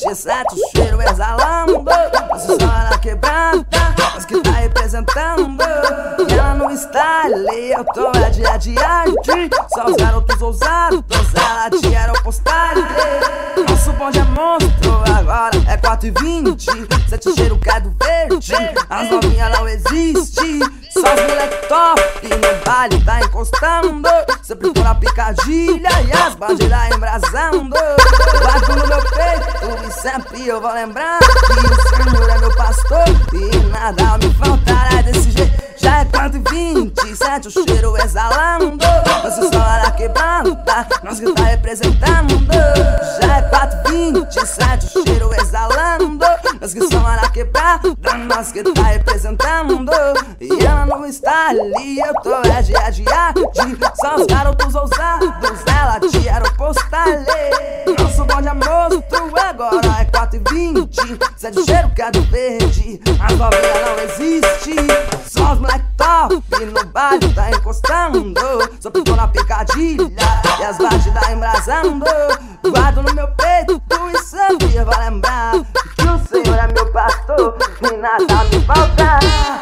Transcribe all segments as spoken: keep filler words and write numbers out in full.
vinte e sete, o cheiro exalando. Você só na quebrada, mas que tá representando. E ela não está ali, eu tô é dia de arte. Só os garotos ousados, ela de aeropostale. Nosso bonde é monstro, agora é quatro e vinte. Sete cheiro que é do verde, as novinhas não existem. Só os moleque top e no baile tá encostando. Sempre tô na picadilha e as bandeiras embrasando. Bato no meu peito e sempre eu vou lembrar que o Senhor é meu pastor e nada me faltará desse jeito. Já é quatro e vinte e sete, o cheiro exalando. Você só na quebrada, nós que tá representando. Já é quatro e vinte e sete, o cheiro exalando. Nós que só na quebrada, nós que tá representando. E ela não está ali, eu tô é dia de arte. Só os garotos ousados, ela de aeropostale. Nosso bonde é monstro, agora é quatro e vinte. Sete cheiro que é do verde, as novinhas não existem. Só os moleque top e no baile tá encostando. Só tô na picadilha e as batidas embrasando. Guardo no meu peito e sempre eu vou lembrar que o Senhor é meu pastor e nada me falta.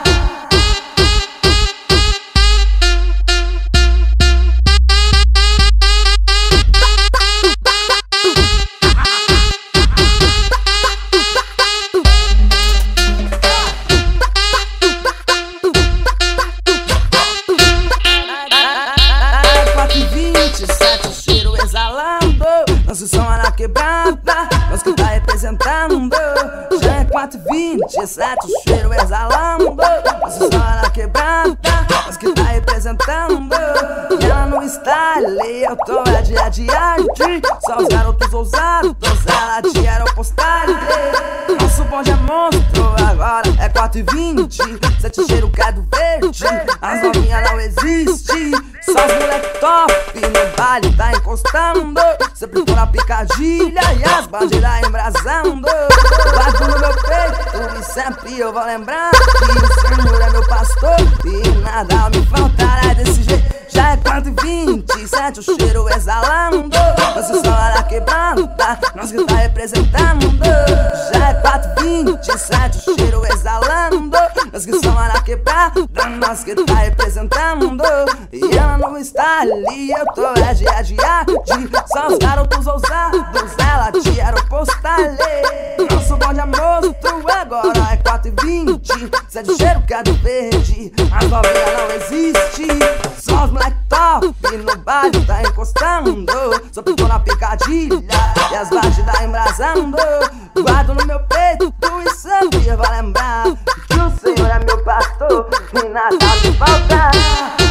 Nós que somos na quebrada, nós que tá representando. Já é quatro e vinte e sete, o cheiro exalando. Nós que somos na quebrada, nós que tá representando. E ela não está ali, eu tô é dia de arte. Só os garotos ousados, ela de aeropostale. Nosso bonde é monstro, agora é quatro e vinte. Sete cheiro que é do verde, as novinhas não existem. Só os moleque top e no baile tá encostando. Sempre tô na picadilha e as bandeiras embrasando. Bato no meu peito e sempre eu vou lembrar que o Senhor é meu pastor e nada me faltará desse jeito. Já é quatro e vinte e sete, o cheiro exalando. Você só na quebrada, nós que tá representando. Já é quatro e vinte e sete, o cheiro exalando. Nós que somos na quebrada, nós que tá representando. E ela não está ali, eu tô é dia de arte. Só os garotos ousados, ela de aeropostale. Nosso bonde é monstro, agora é quatro e vinte. Sete cheiro que é do verde, as novinhas não existem. Só os moleque top e no baile tá encostando. Só tô na picadilha e as batidas embrasando. Guardo no meu peito e sempre eu vou lembrar que o Senhor é meu pastor e nada me falta.